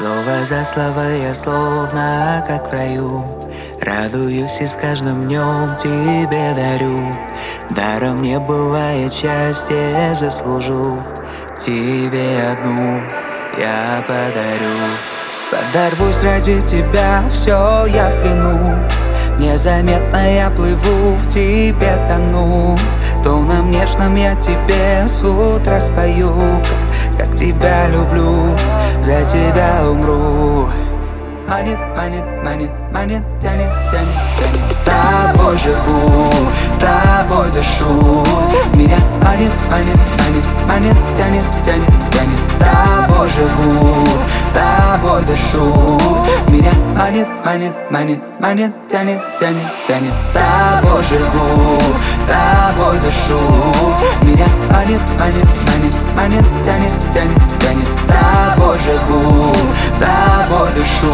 Слово за слово я словно как в раю. Радуюсь и с каждым днем тебе дарю. Даром не бывает счастье, заслужу. Тебе одну я подарю. Подорвусь ради тебя, все я в плену. Незаметно я плыву, в тебе тону. Тоном нежным я тебе с утра спою. Как тебя люблю, за тебя умру. Манит, манит, манит, манит, тянет, тянет, тянет. Тобой живу, тобой дышу. Меня манит, манит, манит, манит, тянет, тянет, тянет. Тобой живу, тобой дышу. Меня манит, манит, манит, манит, тянет, тянет, тянет. Тобой живу, тобой дышу. Меня манит, манит, манит, манит, тянет, тянет, тянет. Тобой живу, тобой дышу.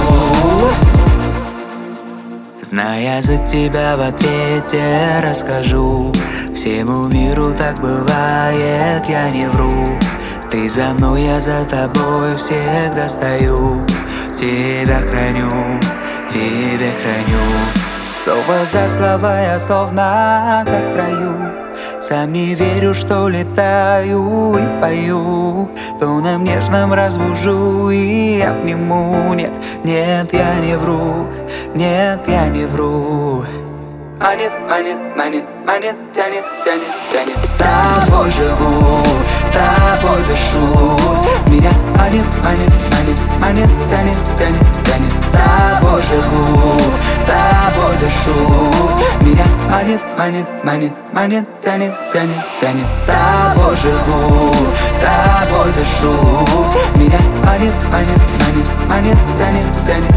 Зная за тебя в ответе расскажу. Всему миру так бывает, я не вру. Ты за мной, я за тобой всегда стою. Тебя храню, тебя храню. Слово за слово я словно как в раю. Сам не верю, что летаю и пою. Тоном нежным разбужу и обниму. Нет, нет, я не вру. Нет, я не вру. Манит, манит, манит, манит, тянет, тянет, тянет. Тобой живу, тобой дышу. Меня манит, манит, манит, манит, тянет, тянет, тянет. Тобой живу, тобой дышу. Меня манит, манит, манит, манит, тянет, тянет, тянет. Тобой живу, тобой дышу. Меня манит, манит, манит, манит, тянет, тянет.